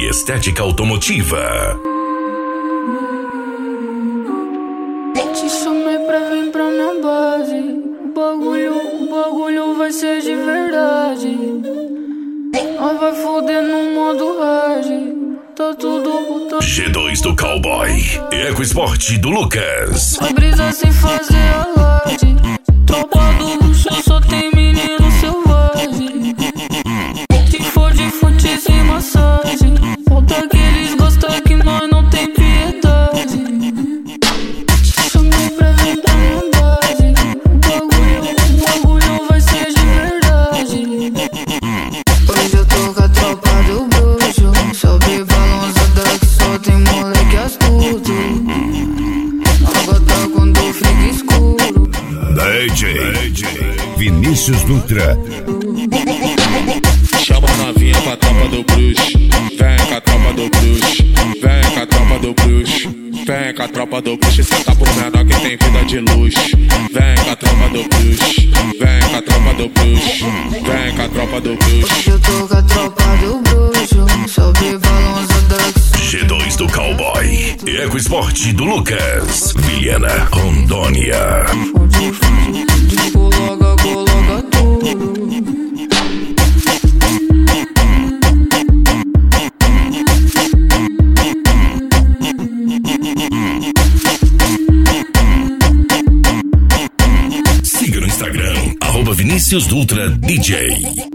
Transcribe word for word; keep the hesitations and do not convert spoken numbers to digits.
e estética automotiva. Te chamei pra vir pra minha base. O bagulho, o bagulho vai ser de verdade. Nós vai foder no modo hard. Tá tudo tá... G dois do Cowboy, EcoSport do Lucas. A brisa sem fazer alarde. Tropa do luxo só tem menino selvagem. Se for de fute sem massagem, falta que eles gostam que nós não tem piedade. Te chamei pra vir pra minha base. O bagulho, o bagulho vai ser de verdade. Hoje eu tô com a tropa do bruxo. Sobe balançada que só tem moleque astuto. Água tá quando fica escuro. D J Vinícius Dutra. Chama a novinha pra tropa do bruxo. Vem com a tropa do bruxo. Vem com a tropa do bruxo. Vem com a tropa do bruxo. Senta pro menor que tem vida de luxo. Vem com a tropa do bruxo. Vem com a tropa do bruxo. Vem com a tropa do bruxo. Hoje eu tô com a tropa do bruxo. Sobe balançada que G dois do Cowboy, EcoSport do Lucas. Vilhena, Rondônia. Fude, fude, coloca, coloca tudo. Siga no Instagram, arroba Vinícius Dutra D J.